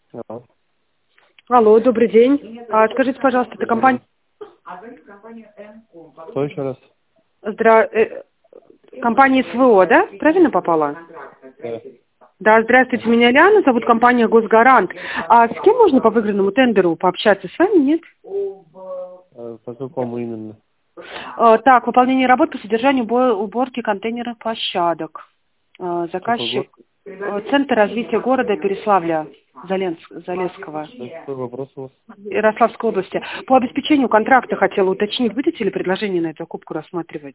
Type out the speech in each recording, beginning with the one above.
Алло. Алло, добрый день. Скажите, пожалуйста, это компания... Кто еще раз? Компания СВО, да? Правильно попала? Да. Да, здравствуйте, меня Лиана, зовут компания Госгарант. А с кем можно по выигранному тендеру пообщаться? С вами, нет? По какому именно? Так, выполнение работ по содержанию уборки контейнерных площадок. Какой Заказчик... год? Центр развития города Переславля, Залесского, Какой вопрос у вас? Ярославской области. По обеспечению контракта хотела уточнить, будете ли предложение на эту закупку рассматривать?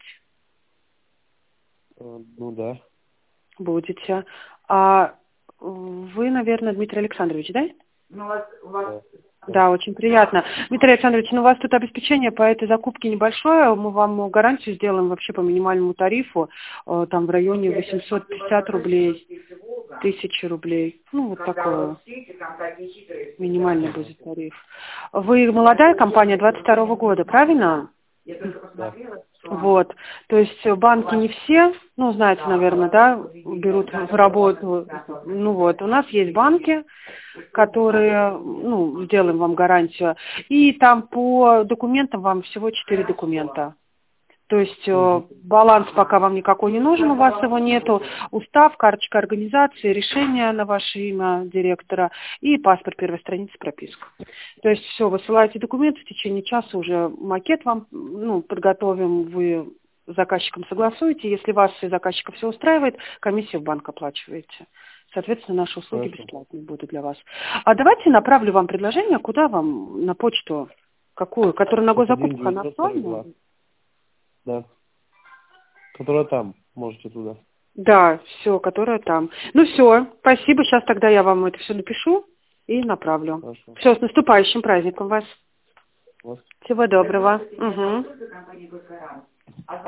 Ну да. Будете. А вы, наверное, Дмитрий Александрович, да? Да. Да, очень приятно. Дмитрий Александрович, ну у вас тут обеспечение по этой закупке небольшое. Мы вам гарантию сделаем вообще по минимальному тарифу, там в районе 850 рублей, 1000 рублей. Ну, вот такое. Минимальный будет тариф. Вы молодая компания 22-го года, правильно? Да. Вот, то есть банки не все, ну, знаете, наверное, да, берут в работу. Ну вот, у нас есть банки, которые, ну, сделаем вам гарантию. И там по документам вам всего 4 документа. То есть Угу. баланс пока вам никакой не нужен, у вас его нету. Устав, карточка организации, решение на ваше имя директора и паспорт первой страницы, прописка. То есть все, высылаете документы, в течение часа уже макет вам, ну, подготовим, вы с заказчиком согласуете. Если вас и заказчика все устраивает, комиссию в банк оплачиваете. Соответственно, наши услуги Хорошо. бесплатные будут для вас. А давайте направлю вам предложение, куда вам, на почту, какую, которая на госзакупках, она актуальна? 1942. Да. Которая там. Можете туда. Да, все, которая там. Ну все, спасибо. Сейчас тогда я вам это все напишу и направлю. Хорошо. Все, с наступающим праздником вас. У вас Всего доброго. Угу.